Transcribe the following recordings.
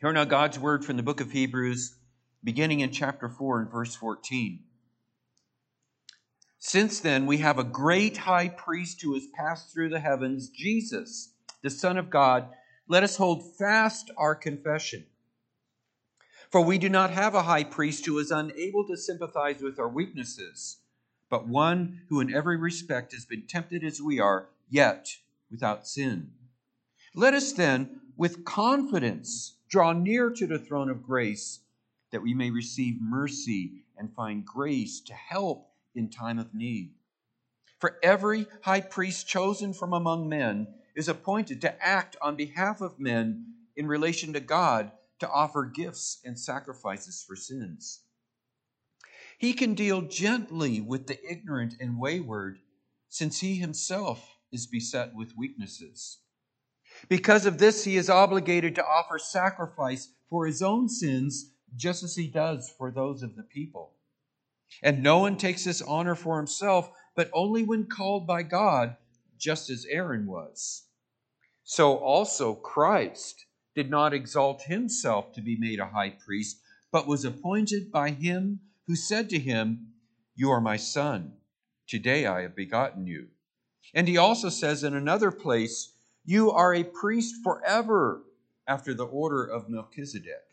Hear now God's word from the book of Hebrews, beginning in chapter 4 and verse 14. Since then, we have a great high priest who has passed through the heavens, Jesus, the Son of God. Let us hold fast our confession. For we do not have a high priest who is unable to sympathize with our weaknesses, but one who in every respect has been tempted as we are, yet without sin. Let us then, with confidence, draw near to the throne of grace, that we may receive mercy and find grace to help in time of need. For every high priest chosen from among men is appointed to act on behalf of men in relation to God, to offer gifts and sacrifices for sins. He can deal gently with the ignorant and wayward, since he himself is beset with weaknesses. Because of this, he is obligated to offer sacrifice for his own sins, just as he does for those of the people. And no one takes this honor for himself, but only when called by God, just as Aaron was. So also Christ did not exalt himself to be made a high priest, but was appointed by him who said to him, "You are my son. Today I have begotten you." And he also says in another place, "You are a priest forever after the order of Melchizedek."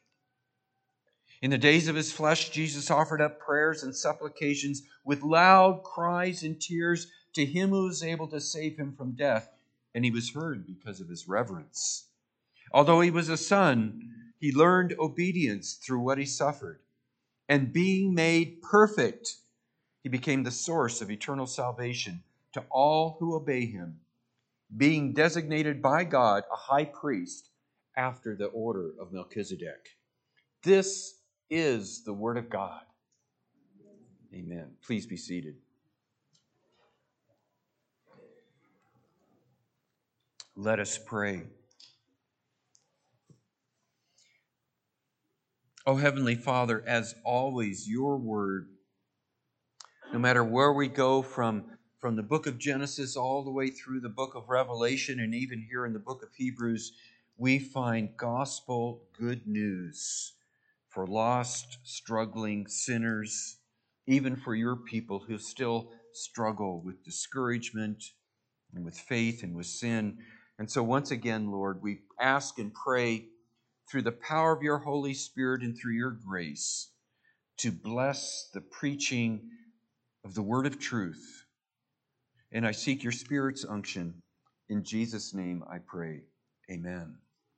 In the days of his flesh, Jesus offered up prayers and supplications with loud cries and tears to him who was able to save him from death, and he was heard because of his reverence. Although he was a son, he learned obedience through what he suffered. And being made perfect, he became the source of eternal salvation to all who obey him, being designated by God a high priest after the order of Melchizedek. This is the word of God. Amen. Please be seated. Let us pray. Oh, Heavenly Father, as always, your word, no matter where we go from the book of Genesis all the way through the book of Revelation and even here in the book of Hebrews, we find gospel good news for lost, struggling sinners, even for your people who still struggle with discouragement and with faith and with sin. And so once again, Lord, we ask and pray through the power of your Holy Spirit and through your grace to bless the preaching of the word of truth. And I seek your Spirit's unction. In Jesus' name I pray. Amen.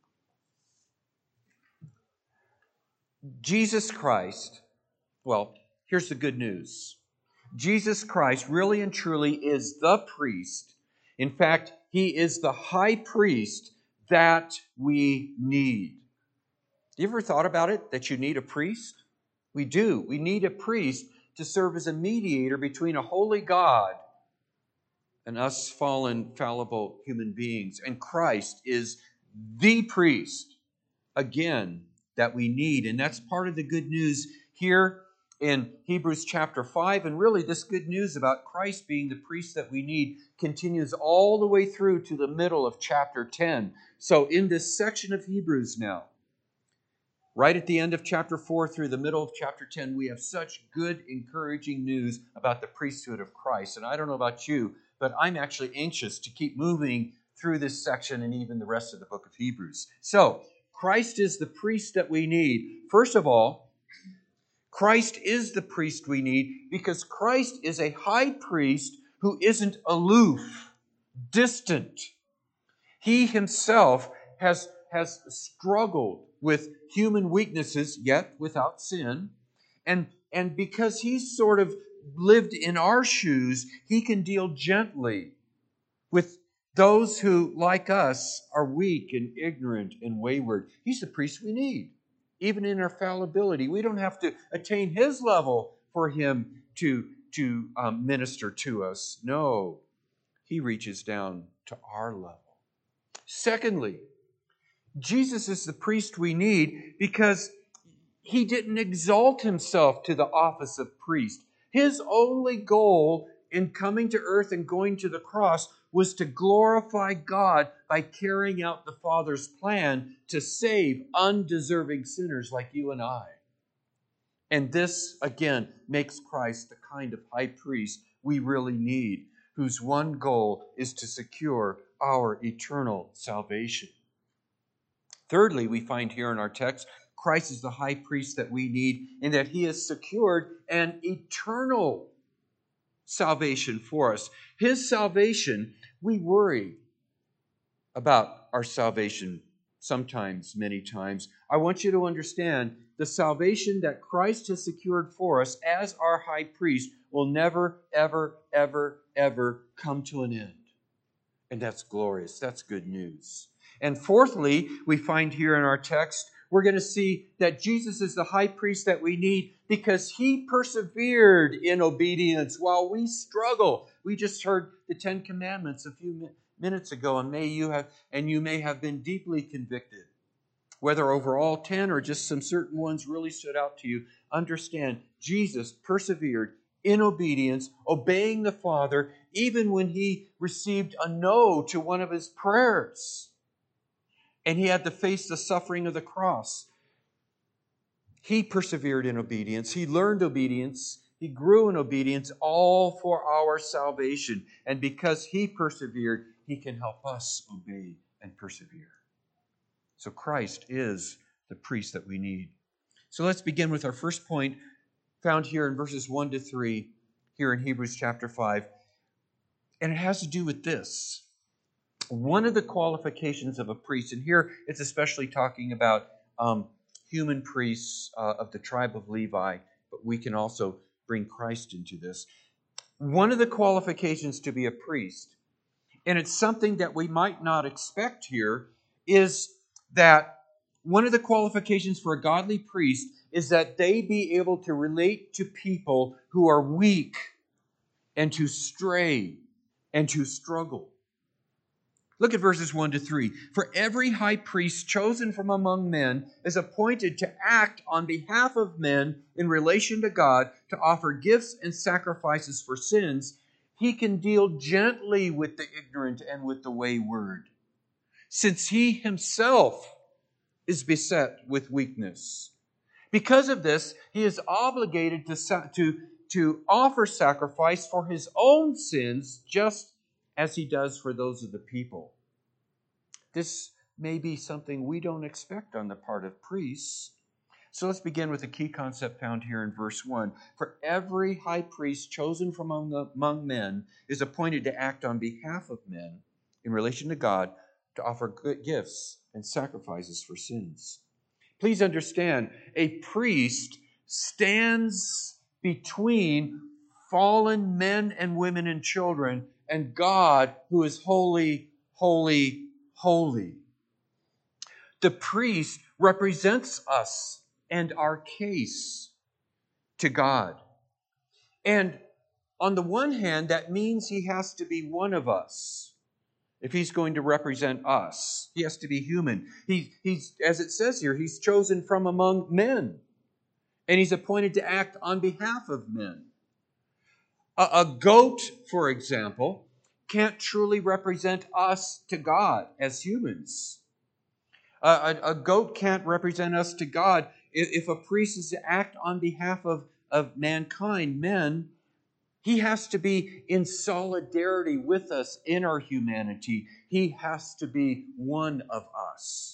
Jesus Christ, well, here's the good news. Jesus Christ really and truly is the priest. In fact, he is the high priest that we need. You ever thought about it, that you need a priest? We do. We need a priest to serve as a mediator between a holy God and us fallen, fallible human beings. And Christ is the priest, again, that we need. And that's part of the good news here in Hebrews chapter 5. And really, this good news about Christ being the priest that we need continues all the way through to the middle of chapter 10. So in this section of Hebrews now, right at the end of chapter 4 through the middle of chapter 10, we have such good, encouraging news about the priesthood of Christ. And I don't know about you, but I'm actually anxious to keep moving through this section and even the rest of the book of Hebrews. So, Christ is the priest that we need. First of all, Christ is the priest we need because Christ is a high priest who isn't aloof, distant. He himself has struggled with human weaknesses, yet without sin. And because he's sort of lived in our shoes, he can deal gently with those who, like us, are weak and ignorant and wayward. He's the priest we need, even in our fallibility. We don't have to attain his level for him to minister to us. No, he reaches down to our level. Secondly, Jesus is the priest we need because he didn't exalt himself to the office of priest. His only goal in coming to earth and going to the cross was to glorify God by carrying out the Father's plan to save undeserving sinners like you and I. And this, again, makes Christ the kind of high priest we really need, whose one goal is to secure our eternal salvation. Thirdly, we find here in our text, Christ is the high priest that we need in that he has secured an eternal salvation for us. His salvation, we worry about our salvation sometimes, many times. I want you to understand the salvation that Christ has secured for us as our high priest will never, ever, ever, ever come to an end. And that's glorious. That's good news. And fourthly, we find here in our text, we're going to see that Jesus is the high priest that we need because he persevered in obedience while we struggle. We just heard the Ten Commandments a few minutes ago, and you may have been deeply convicted. Whether over all 10 or just some certain ones really stood out to you, understand Jesus persevered in obedience, obeying the Father, even when he received a no to one of his prayers. And he had to face the suffering of the cross. He persevered in obedience. He learned obedience. He grew in obedience, all for our salvation. And because he persevered, he can help us obey and persevere. So Christ is the priest that we need. So let's begin with our first point found here in verses 1 to 3, here in Hebrews chapter 5. And it has to do with this. One of the qualifications of a priest, and here it's especially talking about human priests of the tribe of Levi, but we can also bring Christ into this. One of the qualifications to be a priest, and it's something that we might not expect here, is that one of the qualifications for a godly priest is that they be able to relate to people who are weak and to stray and to struggle. Look at verses 1 to 3. For every high priest chosen from among men is appointed to act on behalf of men in relation to God, to offer gifts and sacrifices for sins. He can deal gently with the ignorant and with the wayward, since he himself is beset with weakness. Because of this, he is obligated to offer sacrifice for his own sins, just as he does for those of the people. This may be something we don't expect on the part of priests. So let's begin with the key concept found here in verse 1. For every high priest chosen from among men is appointed to act on behalf of men in relation to God, to offer good gifts and sacrifices for sins. Please understand, a priest stands between fallen men and women and children and God, who is holy, holy, holy. The priest represents us and our case to God. And on the one hand, that means he has to be one of us. If he's going to represent us, he has to be human. He's, as it says here, he's chosen from among men. And he's appointed to act on behalf of men. A goat, for example, can't truly represent us to God as humans. A goat can't represent us to God. If a priest is to act on behalf of mankind, men, he has to be in solidarity with us in our humanity. He has to be one of us.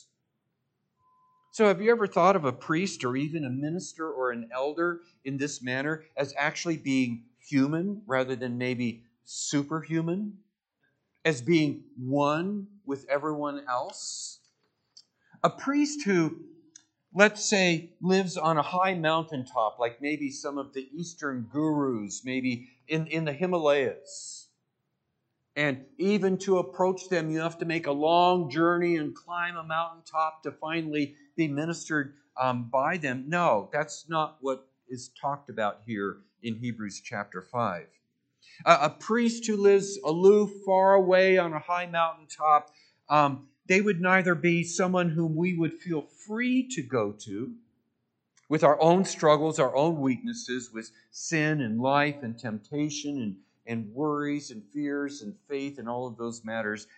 So have you ever thought of a priest or even a minister or an elder in this manner as actually being human rather than maybe superhuman? As being one with everyone else? A priest who, let's say, lives on a high mountaintop, like maybe some of the Eastern gurus, maybe in the Himalayas. And even to approach them, you have to make a long journey and climb a mountaintop to finally be ministered by them. No, that's not what is talked about here in Hebrews chapter 5. A priest who lives aloof, far away on a high mountaintop, they would neither be someone whom we would feel free to go to with our own struggles, our own weaknesses, with sin and life and temptation and worries and fears and faith and all of those matters.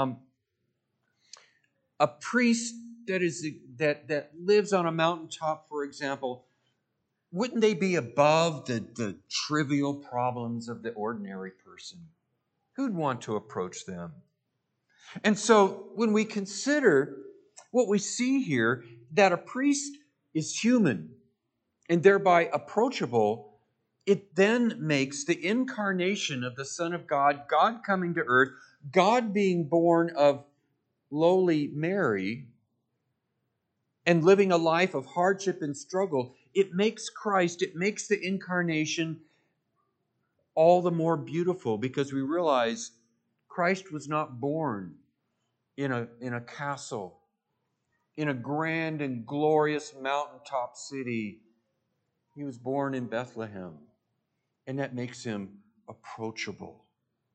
A priest that lives on a mountaintop, for example, wouldn't they be above the trivial problems of the ordinary person? Who'd want to approach them? And so when we consider what we see here, that a priest is human and thereby approachable, it then makes the incarnation of the Son of God, God coming to earth, God being born of lowly Mary, and living a life of hardship and struggle, it makes Christ, it makes the incarnation all the more beautiful, because we realize Christ was not born in a castle, in a grand and glorious mountaintop city. He was born in Bethlehem, and that makes him approachable,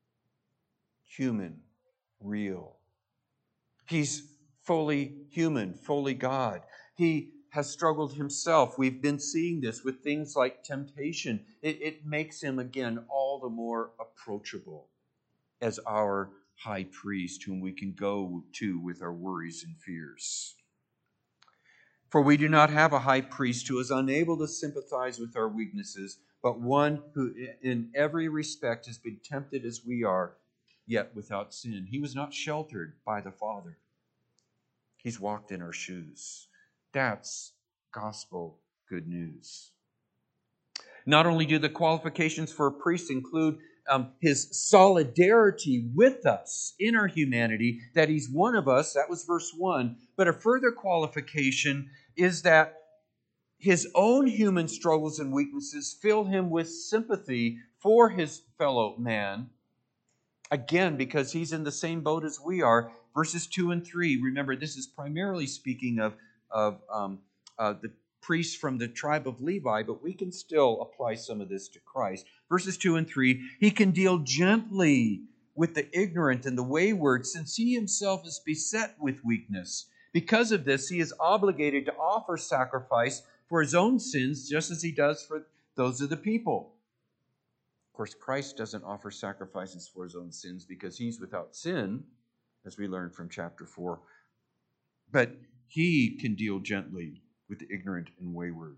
human, real. He's fully human, fully God. He has struggled himself. We've been seeing this with things like temptation. It makes him, again, all the more approachable as our high priest, whom we can go to with our worries and fears. For we do not have a high priest who is unable to sympathize with our weaknesses, but one who in every respect has been tempted as we are, yet without sin. He was not sheltered by the Father. He's walked in our shoes. That's gospel good news. Not only do the qualifications for a priest include his solidarity with us in our humanity, that he's one of us, that was verse 1, but a further qualification is that his own human struggles and weaknesses fill him with sympathy for his fellow man. Again, because he's in the same boat as we are. Verses 2 and 3, remember, this is primarily speaking of the priests from the tribe of Levi, but we can still apply some of this to Christ. Verses 2 and 3, he can deal gently with the ignorant and the wayward, since he himself is beset with weakness. Because of this, he is obligated to offer sacrifice for his own sins, just as he does for those of the people. Of course, Christ doesn't offer sacrifices for his own sins because he's without sin, as we learned from chapter 4. But he can deal gently with the ignorant and wayward.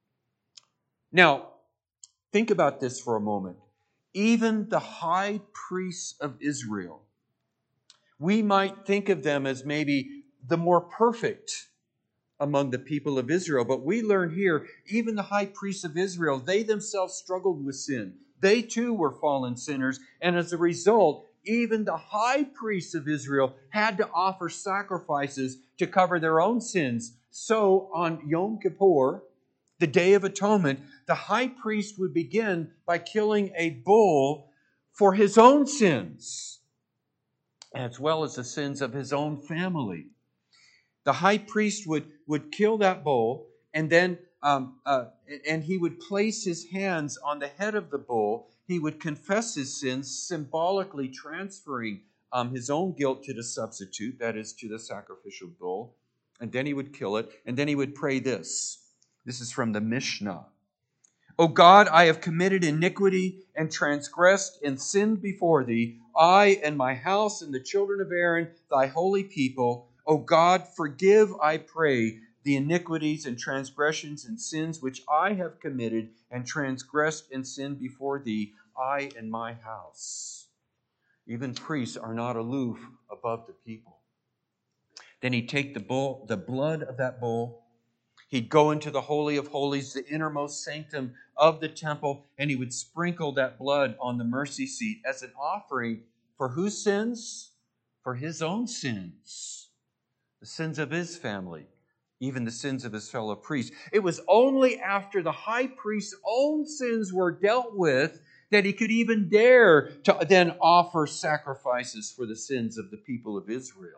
Now, think about this for a moment. Even the high priests of Israel, we might think of them as maybe the more perfect among the people of Israel. But we learn here, even the high priests of Israel, they themselves struggled with sin. They too were fallen sinners. And as a result, even the high priests of Israel had to offer sacrifices to cover their own sins. So on Yom Kippur, the Day of Atonement, the high priest would begin by killing a bull for his own sins, as well as the sins of his own family. The high priest would kill that bull, and then and he would place his hands on the head of the bull. He would confess his sins, symbolically transferring his own guilt to the substitute, that is, to the sacrificial bull. And then he would kill it, and then he would pray this. This is from the Mishnah. O God, I have committed iniquity and transgressed and sinned before thee, I and my house and the children of Aaron, thy holy people. O God, forgive, I pray, the iniquities and transgressions and sins which I have committed and transgressed and sinned before thee, I and my house. Even priests are not aloof above the people. Then he'd take the blood of that bull. He'd go into the Holy of Holies, the innermost sanctum of the temple, and he would sprinkle that blood on the mercy seat as an offering for whose sins? For his own sins. The sins of his family, even the sins of his fellow priests. It was only after the high priest's own sins were dealt with that he could even dare to then offer sacrifices for the sins of the people of Israel.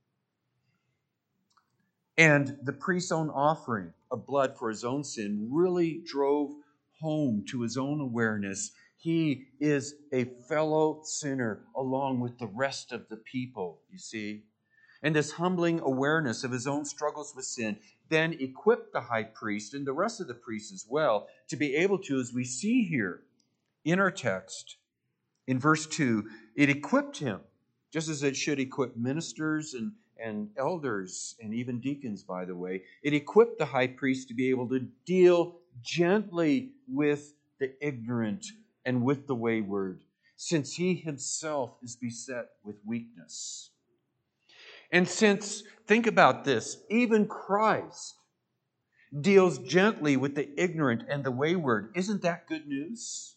And the priest's own offering of blood for his own sin really drove home to his own awareness. He is a fellow sinner along with the rest of the people, you see. And this humbling awareness of his own struggles with sin then equipped the high priest and the rest of the priests as well to be able to, as we see here in our text, In verse 2, it equipped him, just as it should equip ministers and elders and even deacons, by the way. It equipped the high priest to be able to deal gently with the ignorant and with the wayward, since he himself is beset with weakness. And since, think about this, even Christ deals gently with the ignorant and the wayward, isn't that good news?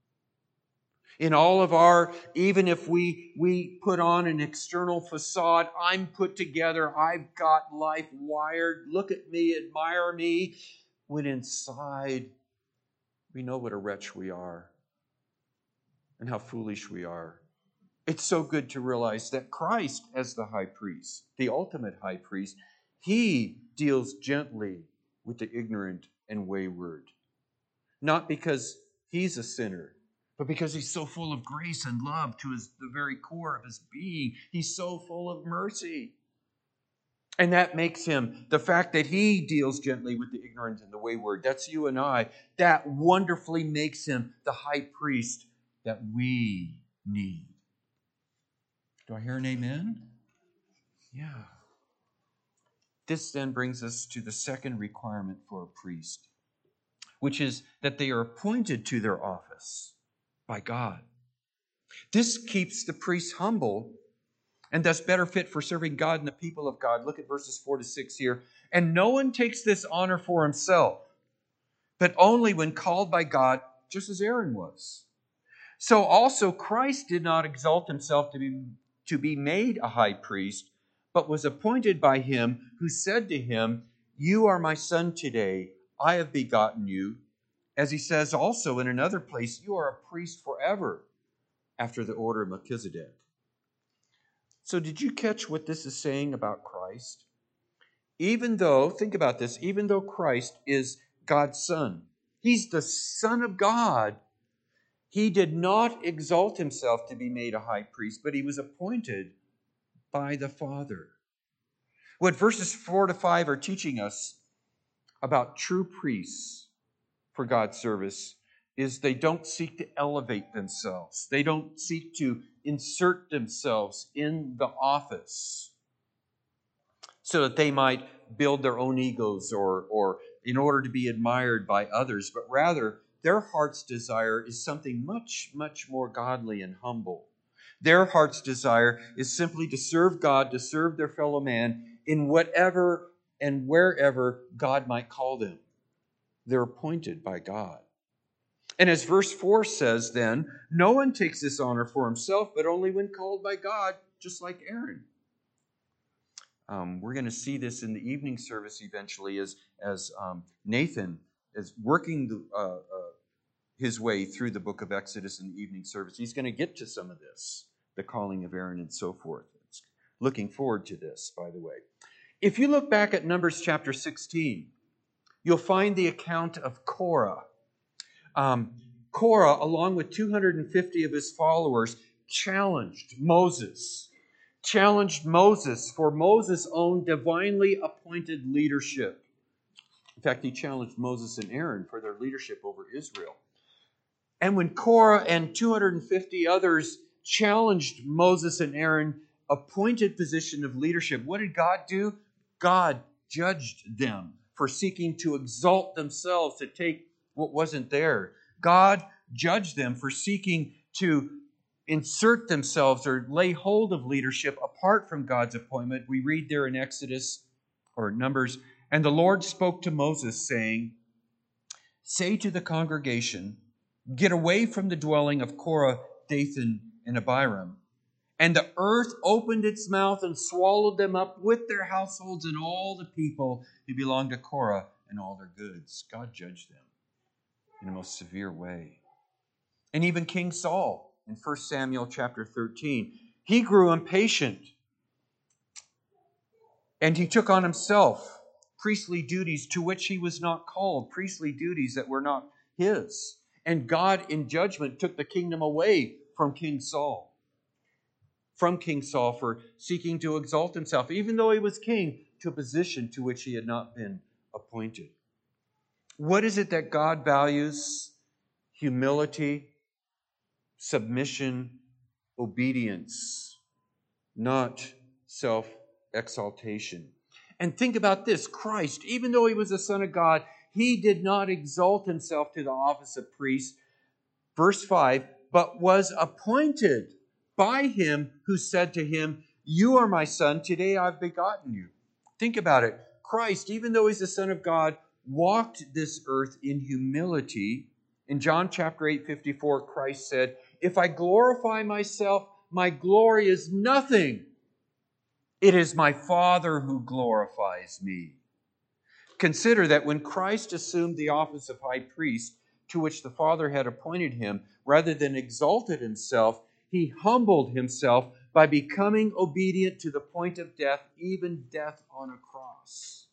In all of our, even if we put on an external facade, I'm put together, I've got life wired, look at me, admire me, when inside we know what a wretch we are and how foolish we are. It's so good to realize that Christ, as the high priest, the ultimate high priest, he deals gently with the ignorant and wayward. Not because he's a sinner, but because he's so full of grace and love to the very core of his being. He's so full of mercy. And that makes him, the fact that he deals gently with the ignorant and the wayward, that's you and I, that wonderfully makes him the high priest that we need. Do I hear an amen? Yeah. This then brings us to the second requirement for a priest, which is that they are appointed to their office by God. This keeps the priest humble and thus better fit for serving God and the people of God. Look at verses 4 to 6 here. And no one takes this honor for himself, but only when called by God, just as Aaron was. So also Christ did not exalt himself to be made a high priest, but was appointed by him who said to him, "You are my son today, I have begotten you." As he says also in another place, "You are a priest forever, after the order of Melchizedek." So did you catch what this is saying about Christ? Even though, think about this, even though Christ is God's Son, he's the Son of God, he did not exalt himself to be made a high priest, but he was appointed by the Father. What verses 4 to 5 are teaching us about true priests for God's service is they don't seek to elevate themselves. They don't seek to insert themselves in the office so that they might build their own egos or in order to be admired by others, but rather their heart's desire is something much, much more godly and humble. Their heart's desire is simply to serve God, to serve their fellow man in whatever and wherever God might call them. They're appointed by God. And as verse 4 says then, no one takes this honor for himself, but only when called by God, just like Aaron. We're going to see this in the evening service eventually as Nathan is working his way through the book of Exodus in the evening service. He's going to get to some of this, the calling of Aaron and so forth. Looking forward to this, by the way. If you look back at Numbers chapter 16, you'll find the account of Korah. Korah, along with 250 of his followers, challenged Moses for Moses' own divinely appointed leadership. In fact, he challenged Moses and Aaron for their leadership over Israel. And when Korah and 250 others challenged Moses and Aaron, appointed position of leadership, what did God do? God judged them for seeking to exalt themselves, to take what wasn't there. God judged them for seeking to insert themselves or lay hold of leadership apart from God's appointment. We read there in Exodus or Numbers, "And the Lord spoke to Moses, saying, say to the congregation, get away from the dwelling of Korah, Dathan, and Abiram. And the earth opened its mouth and swallowed them up with their households and all the people who belonged to Korah and all their goods." God judged them in a most severe way. And even King Saul in 1 Samuel chapter 13, he grew impatient and he took on himself priestly duties to which he was not called, priestly duties that were not his. And God in judgment took the kingdom away from King Saul for seeking to exalt himself, even though he was king, to a position to which he had not been appointed. What is it that God values? Humility, submission, obedience, not self-exaltation. And think about this. Christ, even though he was the Son of God, he did not exalt himself to the office of priest. Verse 5, but was appointed by him who said to him, "You are my son, today I've begotten you." Think about it. Christ, even though he's the Son of God, walked this earth in humility. In John chapter 8:54, Christ said, "If I glorify myself, my glory is nothing. It is my Father who glorifies me." Consider that when Christ assumed the office of high priest, to which the Father had appointed him, rather than exalted himself, he humbled himself by becoming obedient to the point of death, even death on a cross.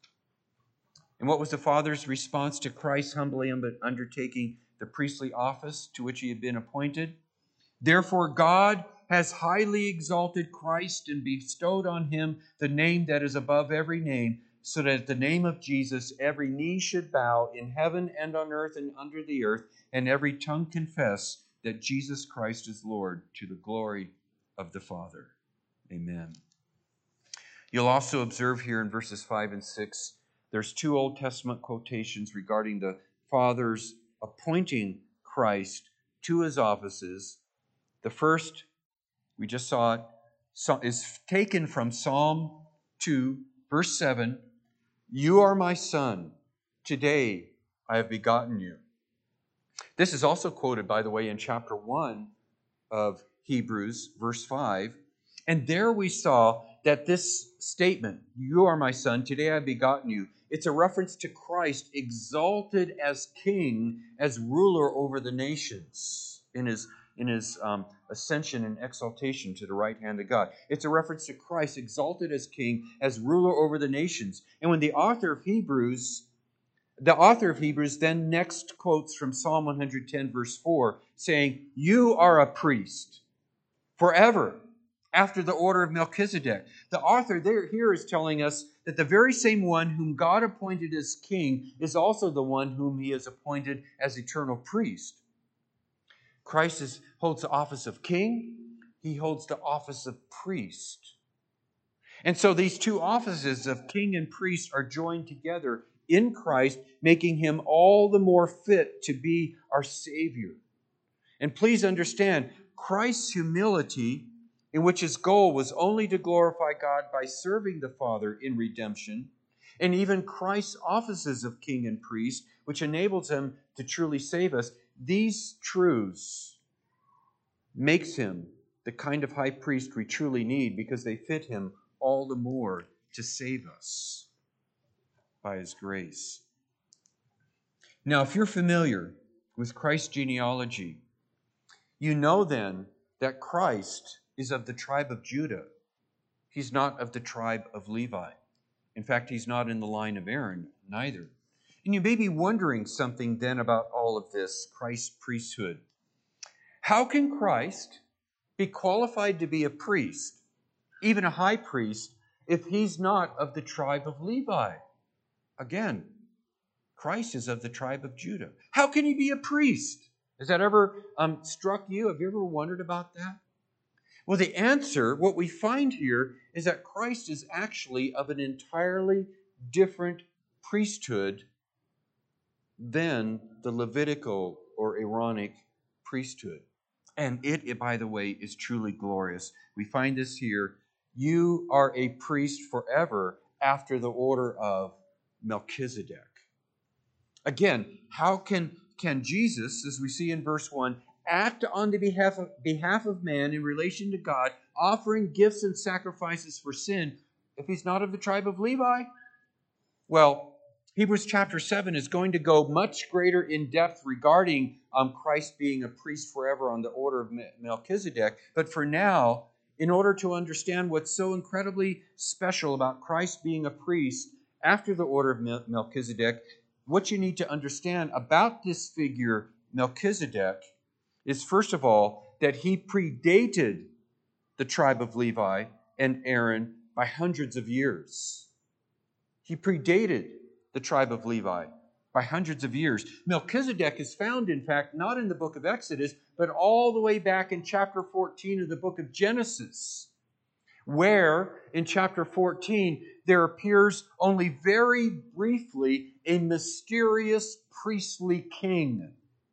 And what was the Father's response to Christ humbly undertaking the priestly office to which he had been appointed? "Therefore God has highly exalted Christ and bestowed on him the name that is above every name, so that at the name of Jesus every knee should bow in heaven and on earth and under the earth, and every tongue confess that Jesus Christ is Lord, to the glory of the Father." Amen. You'll also observe here in verses 5 and 6, there's two Old Testament quotations regarding the Father's appointing Christ to his offices. The first, we just saw it, is taken from Psalm 2, verse 7. "You are my son. Today I have begotten you." This is also quoted, by the way, in chapter 1 of Hebrews, verse 5. And there we saw that this statement, "You are my son, today I have begotten you," it's a reference to Christ exalted as king, as ruler over the nations in his ascension and exaltation to the right hand of God. It's a reference to Christ exalted as king, as ruler over the nations. And when the author of Hebrews then next quotes from Psalm 110, verse 4, saying, "You are a priest forever, after the order of Melchizedek." The author here is telling us that the very same one whom God appointed as king is also the one whom he has appointed as eternal priest. Christ holds the office of king. He holds the office of priest. And so these two offices of king and priest are joined together in Christ, making him all the more fit to be our Savior. And please understand, Christ's humility, in which his goal was only to glorify God by serving the Father in redemption, and even Christ's offices of king and priest, which enables him to truly save us, these truths makes him the kind of high priest we truly need, because they fit him all the more to save us by his grace. Now, if you're familiar with Christ's genealogy, you know then that Christ is of the tribe of Judah. He's not of the tribe of Levi. In fact, he's not in the line of Aaron, neither. And you may be wondering something then about all of this, Christ's priesthood. How can Christ be qualified to be a priest, even a high priest, if he's not of the tribe of Levi? Again, Christ is of the tribe of Judah. How can he be a priest? Has that ever struck you? Have you ever wondered about that? Well, the answer, what we find here, is that Christ is actually of an entirely different priesthood than the Levitical or Aaronic priesthood. And it, by the way, is truly glorious. We find this here. "You are a priest forever after the order of Melchizedek." Again, how can Jesus, as we see in verse 1, act on the behalf of man in relation to God, offering gifts and sacrifices for sin, if he's not of the tribe of Levi? Well, Hebrews chapter 7 is going to go much greater in depth regarding Christ being a priest forever on the order of Melchizedek. But for now, in order to understand what's so incredibly special about Christ being a priest after the order of Melchizedek, what you need to understand about this figure, Melchizedek, is first of all that he predated the tribe of Levi and Aaron by hundreds of years. He predated the tribe of Levi by hundreds of years. Melchizedek is found, in fact, not in the book of Exodus, but all the way back in chapter 14 of the book of Genesis, where in chapter 14 there appears only very briefly a mysterious priestly king.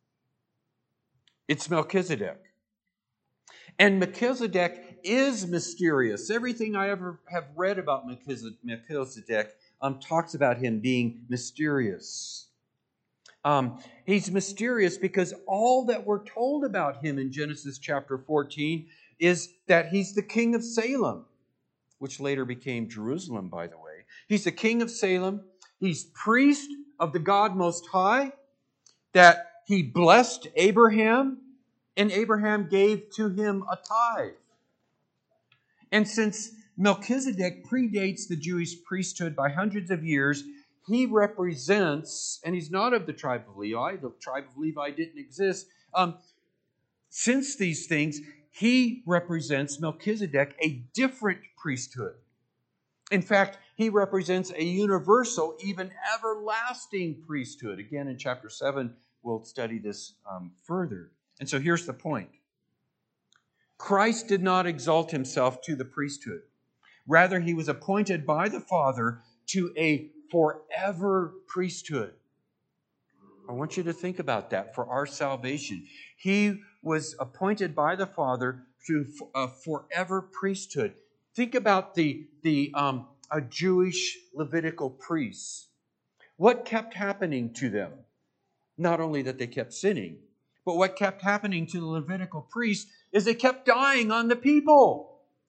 It's Melchizedek. And Melchizedek is mysterious. Everything I ever have read about Melchizedek talks about him being mysterious. He's mysterious because all that we're told about him in Genesis chapter 14 is that he's the king of Salem, which later became Jerusalem, by the way. He's the king of Salem. He's priest of the God Most High, that he blessed Abraham, and Abraham gave to him a tithe. And since Melchizedek predates the Jewish priesthood by hundreds of years, he represents, and he's not of the tribe of Levi. The tribe of Levi didn't exist. Since these things, he represents Melchizedek, a different priesthood. In fact, he represents a universal, even everlasting priesthood. Again, in chapter 7, we'll study this further. And so here's the point. Christ did not exalt himself to the priesthood. Rather, he was appointed by the Father to a forever priesthood. I want you to think about that for our salvation. He was appointed by the Father to a forever priesthood. Think about the Jewish Levitical priests. What kept happening to them? Not only that they kept sinning, but what kept happening to the Levitical priests is they kept dying on the people.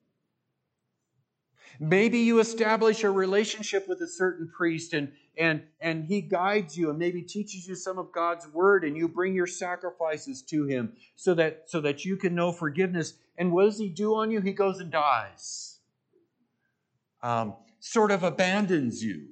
Maybe you establish a relationship with a certain priest and he guides you and maybe teaches you some of God's word, and you bring your sacrifices to him so that you can know forgiveness. And what does he do on you? He goes and dies. Sort of abandons you.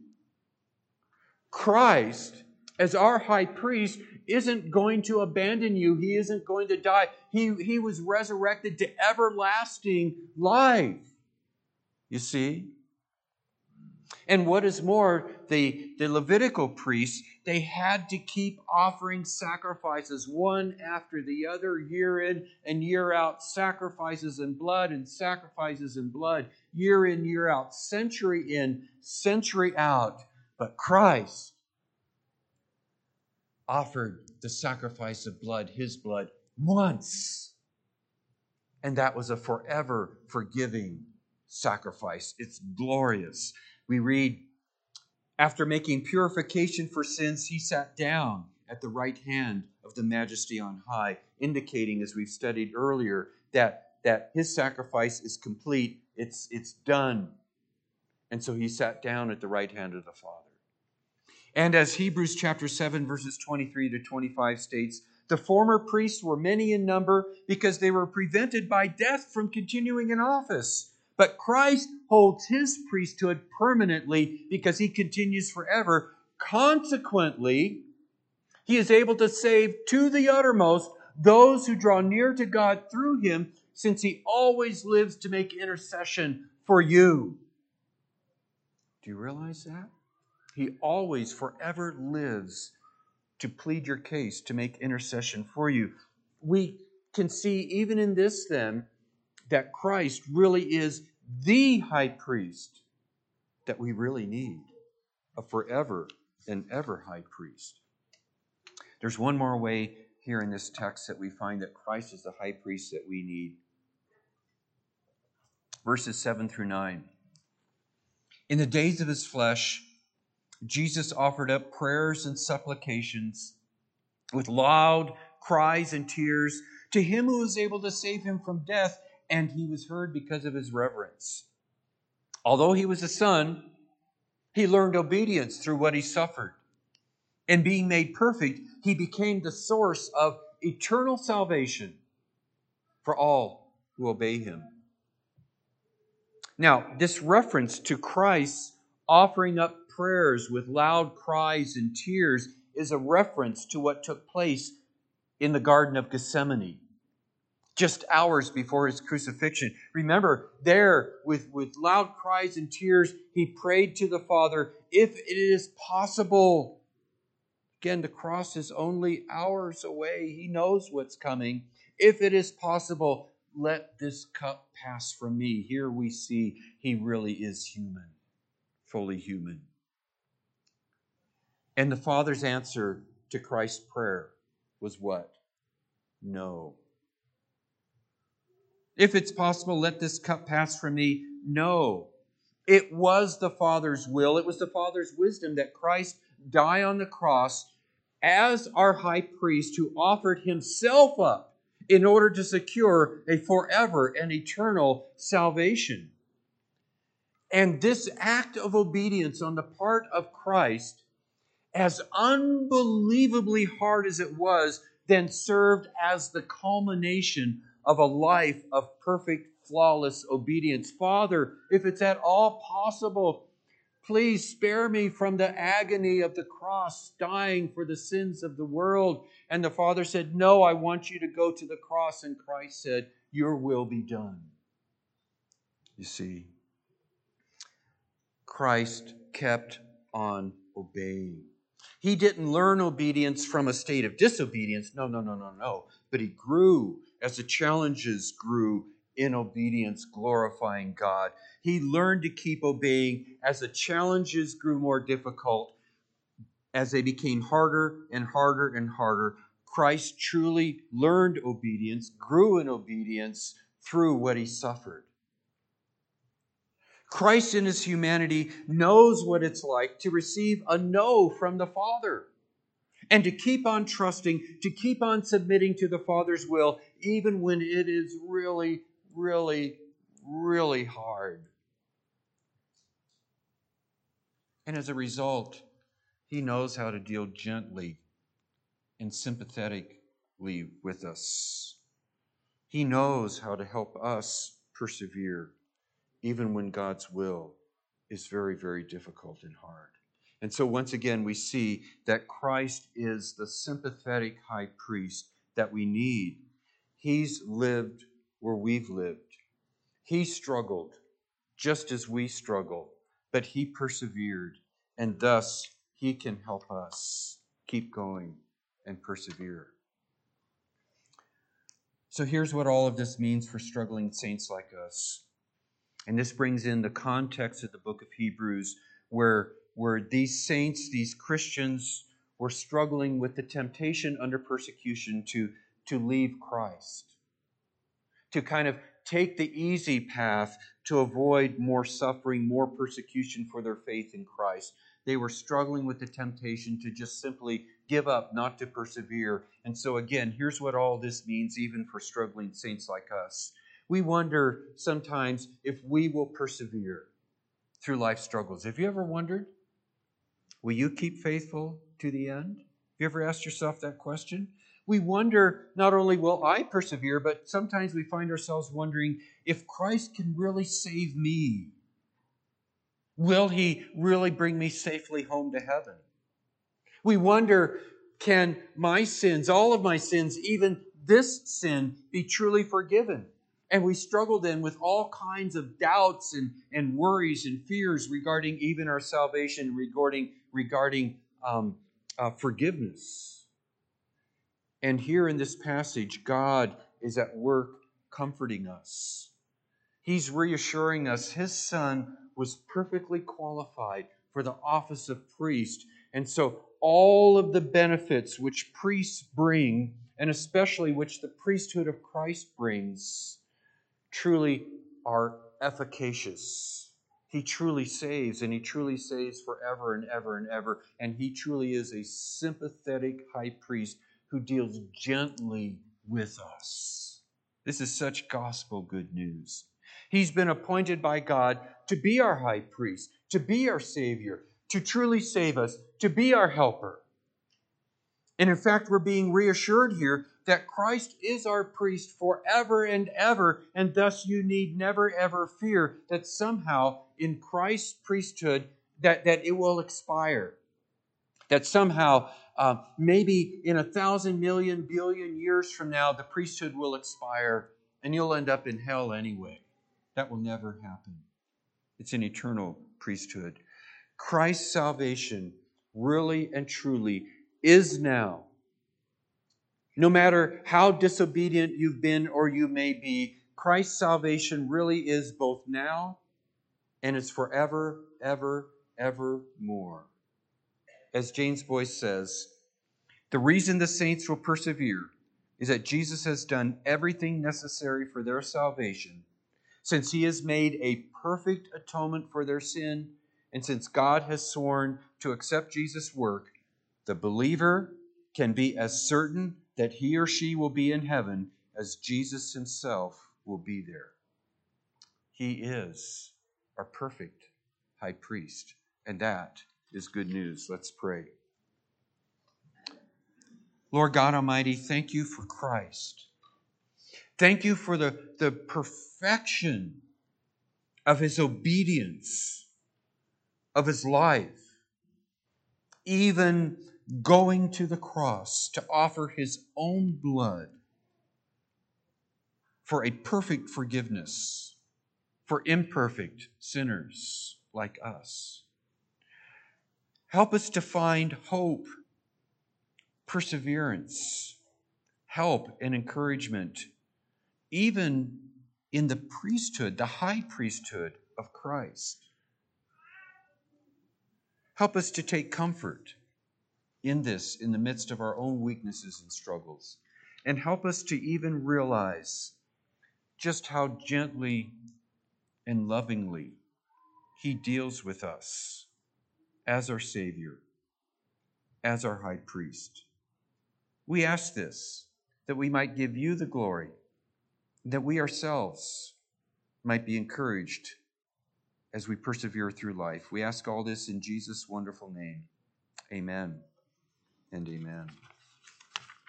Christ, as our high priest, isn't going to abandon you. He isn't going to die. He was resurrected to everlasting life. You see? And what is more, the Levitical priests, they had to keep offering sacrifices one after the other, year in and year out, sacrifices and blood and sacrifices and blood, year in, year out, century in, century out. But Christ offered the sacrifice of blood, his blood, once. And that was a forever forgiving sacrifice. It's glorious. We read, after making purification for sins, he sat down at the right hand of the Majesty on high, indicating, as we've studied earlier, that his sacrifice is complete. It's done. And so he sat down at the right hand of the Father. And as Hebrews chapter 7, verses 23 to 25 states, the former priests were many in number because they were prevented by death from continuing in office. But Christ holds his priesthood permanently because he continues forever. Consequently, he is able to save to the uttermost those who draw near to God through him, since he always lives to make intercession for you. Do you realize that? He always, forever lives to plead your case, to make intercession for you. We can see even in this then that Christ really is the high priest that we really need, a forever and ever high priest. There's one more way here in this text that we find that Christ is the high priest that we need. Verses 7 through 9. In the days of his flesh, Jesus offered up prayers and supplications with loud cries and tears to him who was able to save him from death, and he was heard because of his reverence. Although he was a son, he learned obedience through what he suffered. And being made perfect, he became the source of eternal salvation for all who obey him. Now, this reference to Christ offering up prayers with loud cries and tears is a reference to what took place in the Garden of Gethsemane, just hours before his crucifixion. Remember, there, with loud cries and tears, he prayed to the Father, if it is possible, Again, the cross is only hours away. He knows what's coming. If it is possible, let this cup pass from me. Here we see he really is human, fully human. And the Father's answer to Christ's prayer was what? No. If it's possible, let this cup pass from me. No. It was the Father's will. It was the Father's wisdom that Christ die on the cross as our high priest who offered himself up in order to secure a forever and eternal salvation. And this act of obedience on the part of Christ, as unbelievably hard as it was, then served as the culmination of a life of perfect, flawless obedience. Father, if it's at all possible, please spare me from the agony of the cross, dying for the sins of the world. And the Father said, no, I want you to go to the cross. And Christ said, your will be done. You see, Christ kept on obeying. He didn't learn obedience from a state of disobedience. No. But he grew as the challenges grew in obedience, glorifying God. He learned to keep obeying as the challenges grew more difficult, as they became harder and harder and harder. Christ truly learned obedience, grew in obedience through what he suffered. Christ in his humanity knows what it's like to receive a no from the Father and to keep on trusting, to keep on submitting to the Father's will, even when it is really, really, really hard. And as a result, he knows how to deal gently and sympathetically with us. He knows how to help us persevere, even when God's will is very, very difficult and hard. And so once again, we see that Christ is the sympathetic high priest that we need. He's lived where we've lived. He struggled just as we struggle, but he persevered, and thus he can help us keep going and persevere. So here's what all of this means for struggling saints like us. And this brings in the context of the book of Hebrews, where these saints, these Christians, were struggling with the temptation under persecution to leave Christ, to kind of take the easy path to avoid more suffering, more persecution for their faith in Christ. They were struggling with the temptation to just simply give up, not to persevere. And so again, here's what all this means even for struggling saints like us. We wonder sometimes if we will persevere through life struggles. Have you ever wondered, will you keep faithful to the end? Have you ever asked yourself that question? We wonder, not only will I persevere, but sometimes we find ourselves wondering if Christ can really save me. Will he really bring me safely home to heaven? We wonder, can my sins, all of my sins, even this sin, be truly forgiven? And we struggle then with all kinds of doubts and worries and fears regarding even our salvation, regarding forgiveness. And here in this passage, God is at work comforting us. He's reassuring us his Son was perfectly qualified for the office of priest. And so all of the benefits which priests bring, and especially which the priesthood of Christ brings, truly are efficacious. He truly saves, and he truly saves forever and ever and ever. And he truly is a sympathetic high priest who deals gently with us. This is such gospel good news. He's been appointed by God to be our high priest, to be our Savior, to truly save us, to be our helper. And in fact, we're being reassured here that Christ is our priest forever and ever, and thus you need never ever fear that somehow in Christ's priesthood that it will expire. That somehow, maybe in 1,000 million billion years from now, the priesthood will expire and you'll end up in hell anyway. That will never happen. It's an eternal priesthood. Christ's salvation really and truly is now. No matter how disobedient you've been or you may be, Christ's salvation really is both now and it's forever, ever, evermore. As James Boyce says, the reason the saints will persevere is that Jesus has done everything necessary for their salvation, since he has made a perfect atonement for their sin, and since God has sworn to accept Jesus' work, the believer can be as certain that he or she will be in heaven as Jesus himself will be there. He is our perfect high priest, and that is good news. Let's pray. Lord God Almighty, thank you for Christ. Thank you for the perfection of his obedience, of his life, even going to the cross to offer his own blood for a perfect forgiveness for imperfect sinners like us. Help us to find hope, perseverance, help, and encouragement, even in the priesthood, the high priesthood of Christ. Help us to take comfort in this, in the midst of our own weaknesses and struggles. And help us to even realize just how gently and lovingly he deals with us as our Savior, as our high priest. We ask this, that we might give you the glory, that we ourselves might be encouraged as we persevere through life. We ask all this in Jesus' wonderful name. Amen and amen.